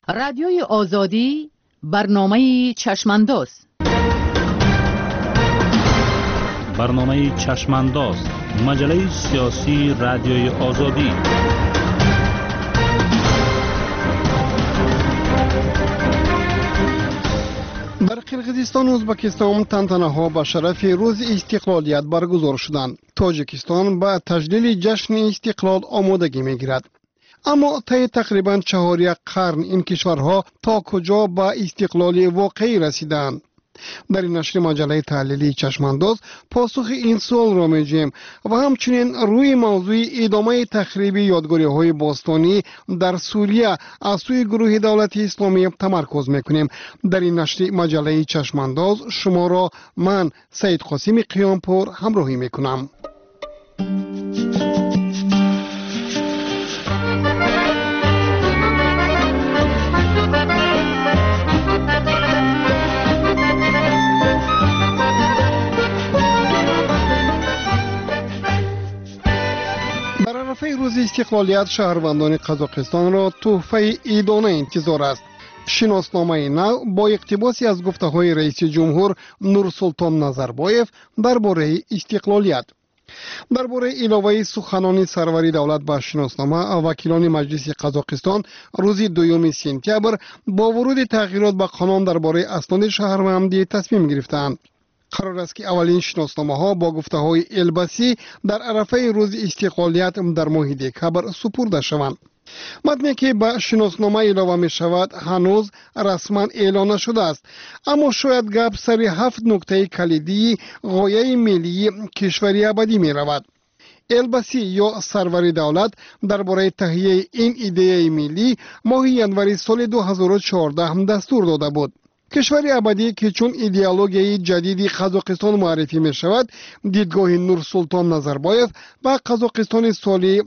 رادیوی آزادی برنامه چشمانداز. برنامه چشمانداز، مجله سیاسی رادیوی آزادی. در قرقیزستان و ازبکستان تنتنه‌ها به شرف روز استقلالیت برگزار شدند. تاجیکستان به تجلیل جشن استقلال آمادگی می‌گیرد. اما طی تقریباً 4 قرن این کشورها تا کجا به استقلال واقعی رسیدند؟ در این نشر مجله تحلیلی چشمانداز پاسخ این سوال را می‌جوییم و همچنین روی موضوع ادامه تخریب یادگاری‌های باستانی در سوریه از سوی گروه دولت اسلامی تمرکز می‌کنیم. در این نشر مجله چشمانداز شما را من سید قاسم قیامپور همراهی می‌کنم. روز استقلالیت شهروندان قزاقستان را تحفه عیدانه انتظار است. شناسنامه نو با اقتباسی از گفته‌های رئیس جمهور نورسولطان نظربایف درباره استقلالیت. درباره علاوه سخنان سروری دولت به شناسنامه، وکیلان مجلس قزاقستان روز 2 سپتامبر با ورود تغییرات به قانون درباره اسناد شهروندی تصمیم گرفتند. قرار است که اولین شناسنامه‌ها با گفته‌های البسی در عرفه روز استقلالیت در ماه دکمبر سپرده شوند. متنی که به شناسنامه علاوه می شود هنوز رسما اعلان نشده است، اما شاید گپ سر 7 نکته کلیدی غایه ملی کشوری ابدی می رود. البسی یا سروری دولت درباره تهیه این ایده ملی ماه ینوری سال 2014 دستور داده بود. کشوری ابدی که چون ایدئولوژی جدیدی قزاقستان معرفی می شود، دیدگاه نورسولطان نظربایف به قزاقستان سال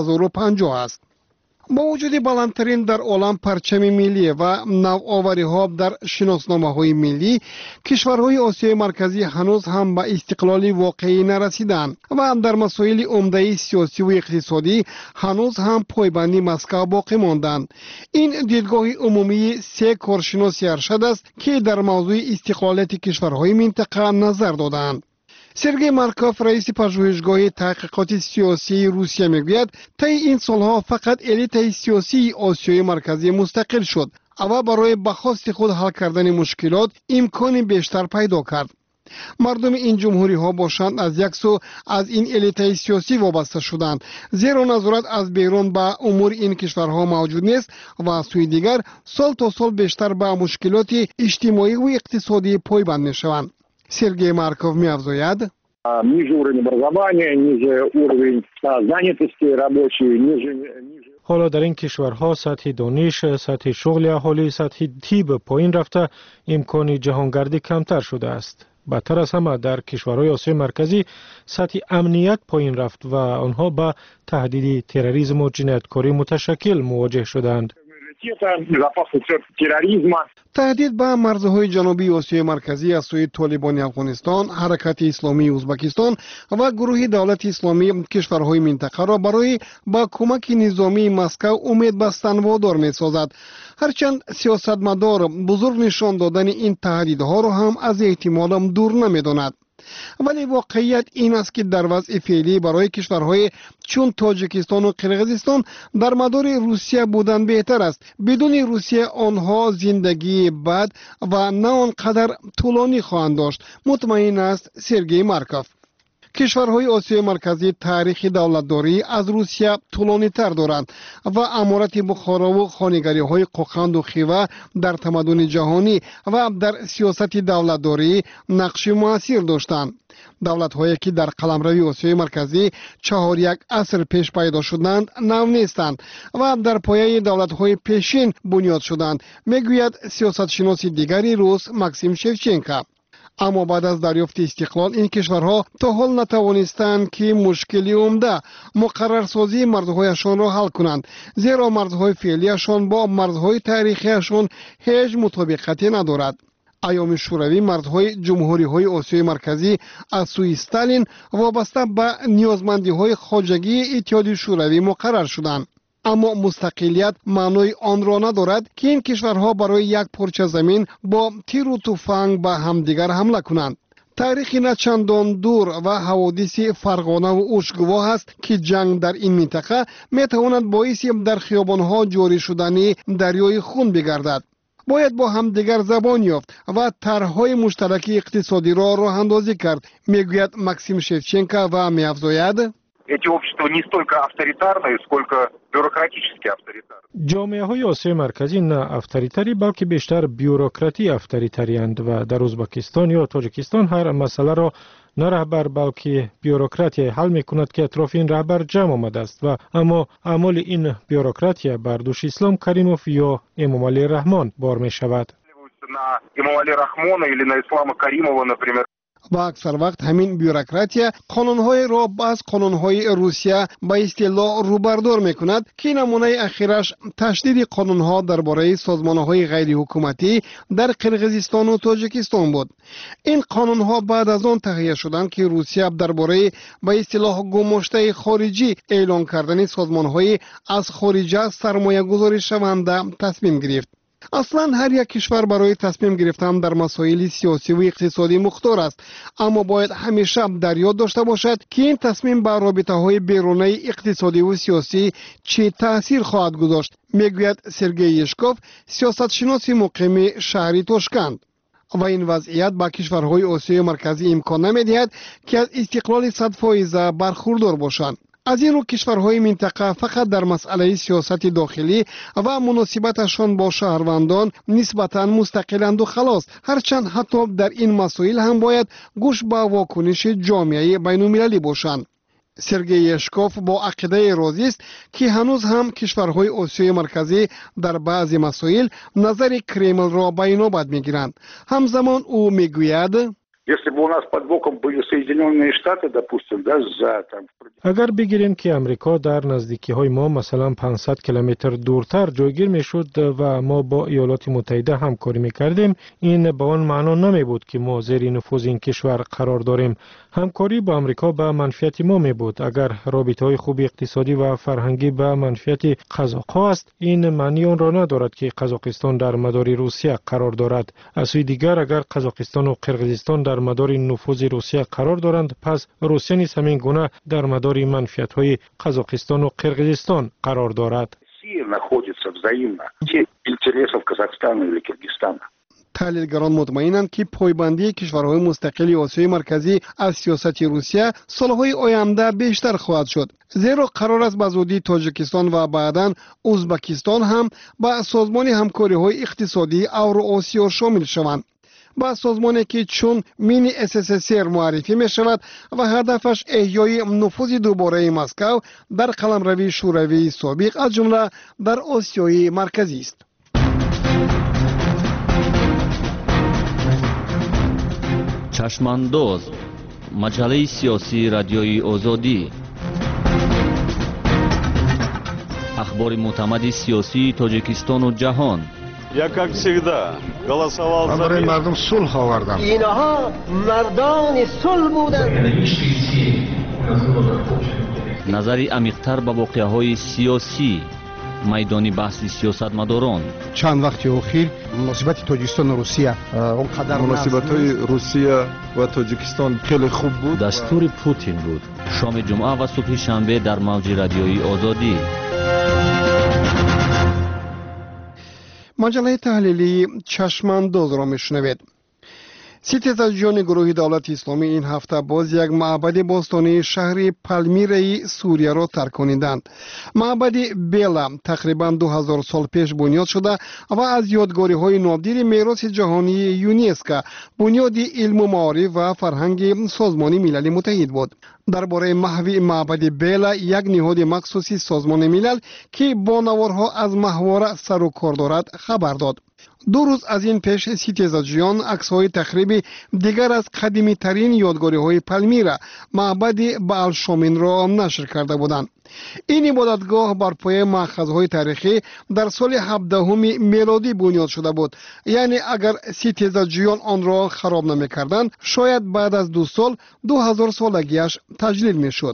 2050 است. با وجود بلندترین در عالم پرچم ملی و نوآوری ها در شناسنامه های ملی، کشورهای آسیای مرکزی هنوز هم به استقلال واقعی نرسیدند و در مسائل عمده سیاسی و اقتصادی هنوز هم پایبندی مسکو باقی ماندند. این دیدگاه عمومی 3 کارشناس ارشد است که در موضوع استقلالیت کشورهای منطقه نظر دادند. سرگئی مارکوف رئیس پژوهشگاه تحقیقات سیاسی روسیه میگوید طی این سالها فقط الیت سیاسی آسیای مرکزی مستقل شد و برای به خواست خود حل کردن مشکلات امکان بیشتر پیدا کرد. مردم این جمهوری ها باشند از یک سو از این الیت سیاسی وابسته شدند، زیرا نظارت از بیرون به امور این کشورها موجود نیست و از سوی دیگر سال تا سال بیشتر به مشکلات اجتماعی و اقتصادی پایبند میشوند. سرگئی مارکوف می‌افزاید: ниже уровень образования, ниже уровень занятости рабочей, ниже. حالا در این کشورها سطح دانش، سطح شغل اهالی، سطح طب پایین رفته، امکان جهانگردی کمتر شده است. بدتر از همه در کشورهای آسیای مرکزی سطح امنیت پایین رفت و آنها با تهدید تروریسم و جنایتکاری متشکل مواجه شدند. تهدید به مرزهای جنوبی آسیای مرکزی از سوی طالبان افغانستان، حرکت اسلامی ازبکستان و گروه دولت اسلامی کشورهای منطقه را برای با کمک نظامی مسکو امید بستن وادار می‌سازد. هرچند سیاستمدار بزرگ نشان دادن این تهدیدها را هم از احتمال دور نمی‌داند. ولی واقعیت این است که در وضع فعلی برای کشورهای چون تاجیکستان و قرقیزستان در مدار روسیه بودن بهتر است. بدون روسیه آنها زندگی بد و نه آنقدر طولانی خواهند داشت، مطمئن است سرگئی مارکوف. کشورهای آسیای مرکزی تاریخ دولتداری از روسیه طولانی تر دارند و امارت بخارا و خانگری های قوقند و خیوه در تمدن جهانی و در سیاست دولتداری نقش مؤثر داشتند. دولت هایی که در قلمروی آسیای مرکزی 4 عصر پیش پیدا شدند نو نیستند و در پایه دولت های پیشین بنیاد شدند، میگوید سیاست شناس دیگری روس ماکسیم شفچنکو. اما بعد از دریافت استقلال این کشورها تا حال نتوانستند که مشکلی عمده مقررسازی مرزهایشان را حل کنند، زیرا مرزهای فعلیشان با مرزهای تاریخیشان هیچ مطابقتی ندارد. ایام شوروی مرزهای جمهوری‌های آسیای مرکزی از سوی استالین وابسته به نیازمندی‌های خواجگی اتحاد شوروی مقرر شدند. اما مستقلیت معنای آن را ندارد که این کشورها برای یک پارچه زمین با تیر و تفنگ به همدیگر حمله کنند. تاریخی نه چندان دور و حوادث فرغانه و اوشگواه است که جنگ در این منطقه میتواند باعث در خیابانها جاری شدن دریای خون بگردد. باید با هم دیگر زبان یافت و طرح‌های مشترک اقتصادی را راه اندازی کرد، میگوید ماکسیم شفچنکو و میافزاید эти общества не столько авторитарные, сколько бюрократически авторитарные. جامعه‌های آسیای مرکزی نه افطاریتری بلکه بیشتر بیوروکراتی افطاریتری‌اند و در ازبکستان یا تاجیکستان هر مسئله را نه رهبر بلکه بیوروکراتی حل می‌کند که اطراف این رهبر جمع آمده است و اما اعمال این بیوروکراتی بر دوش اسلام کریموف یا امام علی رحمان بار می‌شود. На Эмомали Рахмона или на Ислама Каримова, например. و اکثر وقت همین بیوروکراتیا قانونهای را از قانونهای روسیه به اصطلاح روبردار میکند که نمونه اخیرش تشدید قانونها درباره سازمانهای غیر حکومتی در قرقیزستان و تاجیکستان بود. این قانونها بعد از آن تهیه شدند که روسیه درباره به اصطلاح گماشته خارجی اعلان کردن سازمانهای از خارج سرمایه گذاری شونده تصمیم گرفت. اصلا هر یک کشور برای تصمیم گرفتن در مسائل سیاسی و اقتصادی مختار است، اما باید همیشه در یاد داشته باشد که این تصمیم بر رابطه‌های بیرونی اقتصادی و سیاسی چه تأثیر خواهد گذاشت، میگوید سرگئی یشکوف، سیاستشناس مقیم شهر توشکند. و این وضعیت با کشورهای آسیای مرکزی امکان نمی‌دهد که از استقلال 100% برخوردار باشند. از این رو کشورهای منطقه فقط در مسئله سیاست داخلی و مناسبتشان با شهروندان نسبتاً مستقلند و خلاص، هرچند حتی در این مسائل هم باید گوش به واکنش جامعه بین‌المللی باشند. سرگئی یشکوف با عقیده راضی است که هنوز هم کشورهای آسیای مرکزی در بعضی مسائل نظر کرمل را به نوبت میگیرند. همزمان او میگوید Если бы у нас под боком были Соединенные Штаты, допустим, да, за там... اگر بگیریم که امریکا در نزدیکی های ما مثلا 500 کیلومتر دورتر جایگیر می شد و ما با ایالات متحده همکاری می کردیم، این به آن معنا نمی بود که ما زیر نفوذ این کشور قرار داریم. همکاری با امریکا به منفعت ما می بود. اگر رابطه های خوب اقتصادی و فرهنگی به منفعت قزاق‌ها است، این معنی آن را ندارد که قزاقستان در مدار روسیه قرار دارد. از سوی دیگر اگر قزاقستان و قرقیزستان در مدار نفوذ روسیه قرار دارند، پس روسیه نیز همین گونه در مدار منفعت‌های قزاقستان و قرقیزستان قرار دارد. تحلیلگران مطمئنند که پایبندی کشورهای مستقل آسیای مرکزی از سیاست روسیه سالهای آینده بیشتر خواهد شد، زیرا قرار است به زودی تاجیکستان و بعداً ازبکستان هم به سازمان همکاری‌های اقتصادی اوراسیا شامل شوند. با سازمانی که چون مینی SSSR معرفی می شود و هدفش احیای نفوذ دوباره مسکو در قلمرو شوروی سابق از جمله در آسیای مرکزی است. چشمانداز، مجله سیاسی رادیوی آزادی، اخبار معتمد سیاسی تاجیکستان و جهان. Я, как всегда, голосовал за мир. مردم صلح آوردند. اینها مردان صلح بودند. نظری عمیق‌تر به واقعه‌های سیاسی، میدانی بحث سیاستمداران. چند وقت اخیر مناسبت تاجیکستان و روسیه اونقدر مناسبت‌های روسیه و تاجیکستان خیلی خوب بود. دستور پوتین بود. شام جمعه و صبح شنبه در موج رادیویی آزادی. مجله تحلیلی چشمانداز را میشنوید. ستیزجویان گروه دولت اسلامی این هفته باز یک معبد باستانی شهر پالمیرای سوریه را ترک کنیدند. معبد بیلا تقریبا 2000 سال پیش بنیاد شده و از یادگاری‌های نادر میراث جهانی یونسکو، بنیاد علم و معارف و فرهنگ سازمان ملل متحد بود. درباره محو معبد بیلا، یک نهاد مخصوصی سازمان ملل که با نوارها از محور سر و کار دارد خبر داد. 2 روز از این پیش ستیزجویان عکس‌های تخریب دیگر از قدیمی ترین یادگاری‌های پالمیرا، معبد بألشامین را نشر کرده بودند. این عبادتگاه بر پایه مأخذهای تاریخی در سال 17 میلادی بنیاد شده بود. یعنی اگر ستیزجویان آن را خراب نمی‌کردند، شاید بعد از 2 سال 2000 سالگیش تجلیل می‌شد.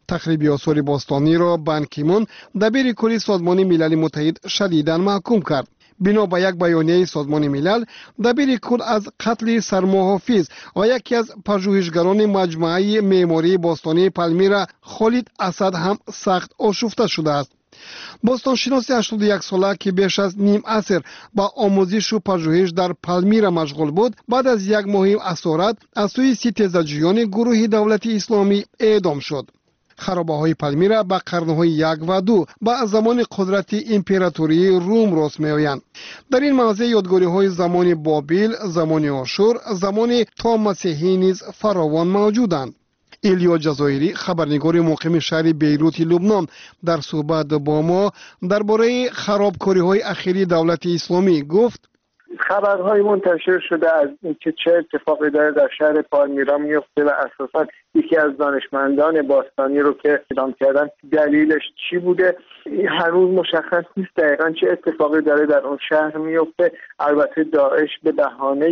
تخریب آثار باستانی را بان کی مون دبیر کلی سازمان ملل متحد شدیداً محکوم کرد. بنا به یک بیانیه سازمان ملل، دبیر کل از قتل سرمحافظ و یکی از پژوهشگران مجموعه معماری باستانی پالمیرا خالد اسد هم سخت آشفته شده است. باستانشناس 81 ساله که بیش از نیم عصر با آموزش و پژوهش در پالمیرا مشغول بود، بعد از یک ماه اسارت از سوی 30 تیزجویان گروه دولت اسلامی اعدام شد. خرابه‌های پالمیرا با قرن‌های 1 و 2 با زمان قدرت امپراتوری روم راست می‌آیند. در این موضع یادگاری‌های زمان بابل، زمان آشور، زمان تا مسیحی نیز فراوان موجودند. ایلیا جزایری، خبرنگار مقیم شهر بیروت لبنان، در صحبت با ما درباره خرابکاری‌های اخیری دولت اسلامی گفت: خبرهای منتشر شده از اینکه چه اتفاقی داره در شهر پالمیرا میفته و اساساً یکی از دانشمندان باستانی رو که اعدام کردن دلیلش چی بوده هنوز مشخص نیست دقیقاً چه اتفاقی داره در اون شهر میفته. البته داعش به بهانه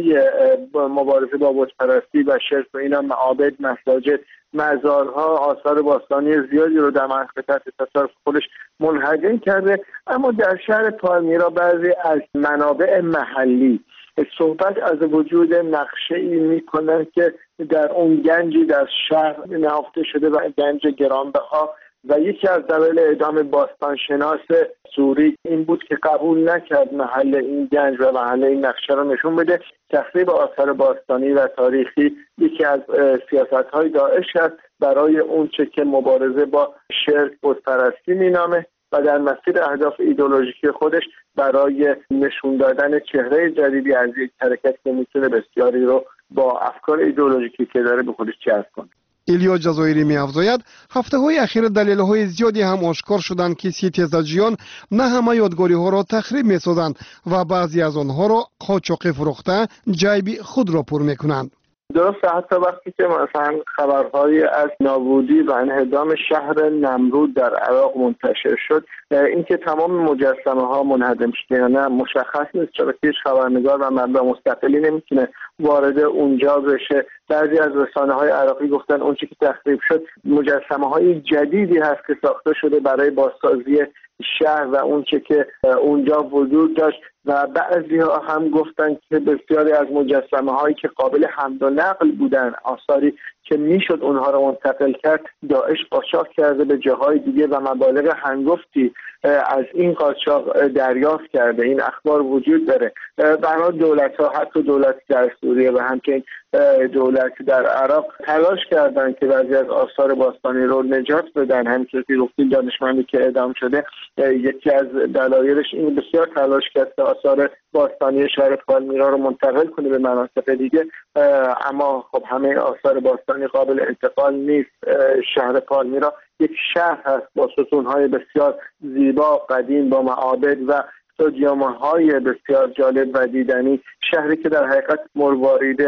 مبارزه با بت‌پرستی و شرک و اینا معابد، مساجد، مزارها، آثار باستانی زیادی رو در منطقه تحت تصرف خودش منهدم کرده. اما در شهر پالمیرا بعضی از منابع محلی صحبت از وجود نقشه‌ای می‌کنند که در اون گنجی در شهر نهفته شده و گنج گرانبها و یکی از دلایل اعدام باستانشناس سوری این بود که قبول نکرد محل این گنج و محل این نقشه رو نشون بده. تخریب آثار باستانی و تاریخی یکی از سیاست‌های داعش است برای اونچه که مبارزه با شرک بت‌پرستی مینامه و در مسیر اهداف ایدئولوژیکی خودش برای نشون دادن چهره جدیدی از یک حرکت که میتونه بسیاری رو با افکار ایدئولوژیکی که داره به خودش جذب کنه. ایلیا جزایری می‌افزاید هفته‌های اخیر دلایل‌های زیادی هم آشکار شدند که سیتیزجیان نه همه یادگاری‌ها را تخریب می‌سازند و بعضی از آنها را قاچاقی فروخته جیب خود را پر می‌کنند. درسته، حتی وقتی که مثلا خبرهای از نابودی و انهدام شهر نمرود در عراق منتشر شد، اینکه تمام مجسمه ها منهدم شده یا نه مشخص نیست، چرا که هیچ خبرنگار و منبع مستقلی نمیتونه وارد اونجا بشه. بعضی از رسانه‌های عراقی گفتن اون چیزی که تخریب شد مجسمه های جدیدی هست که ساخته شده برای بازسازی شهر و اون چه که اونجا وجود داشت و بعضی ها هم گفتن که بسیاری از مجسمه هایی که قابل حمل و نقل بودن، آثاری که میشد اونها رو منتقل کرد، داعش قاچاق کرده به جاهای دیگه و مبالغ هنگفتی از این قاچاق دریافت کرده. این اخبار وجود داره. برای دولت ها، حتی دولت در سوریه و همچنین دولت در عراق تلاش کردن که بعضی از آثار باستانی رو نجات بدن. همینطور که گفتیم دانشمندی که اعدام شده یکی از دلایلش این بسیار تلاش کرد که آثار باستانی شهر پالمیرا رو منتقل کنه به مناطق دیگه، اما خب همه آثار باستانی قابل انتقال نیست. شهر پالمیرا یک شهر هست با ستون‌های بسیار زیبا قدیم با معابد و استادیوم‌های بسیار جالب و دیدنی، شهری که در حقیقت مروارید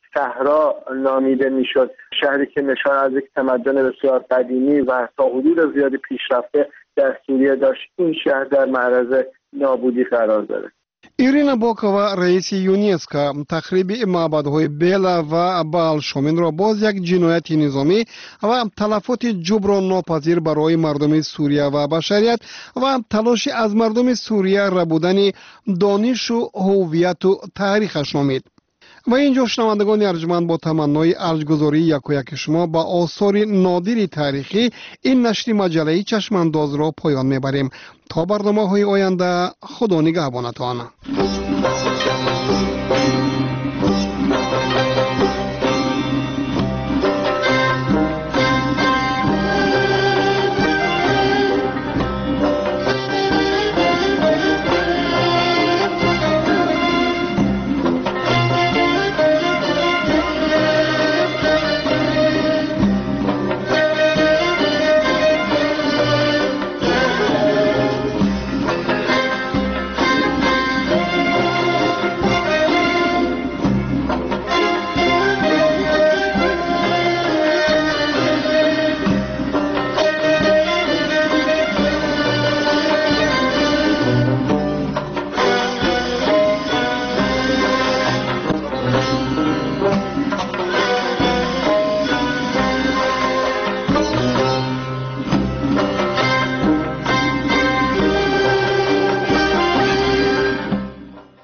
صحرا نامیده میشد، شهری که نشان از یک تمدن بسیار قدیمی و تا حدود زیادی پیشرفته در سوریه داشت. این شهر در معرض نابودی قرار داره. ایرینا باکووا رئیس یونسکو تخریب معبدهای بیلا و بال شومن را باز یک جنایت نظامی و تلفات جبران ناپذیر برای مردم سوریه و بشریت و تلاش از مردم سوریه ربودن دانش و هویت و تاریخش نامید. و اینجا شنوندگان ارجمند با تمنای ارجگذاری یک شما با آثار نادر تاریخی این نشر مجله چشمانداز را پایان میبریم. تا برنامه‌های آینده خدا نگهبانتان.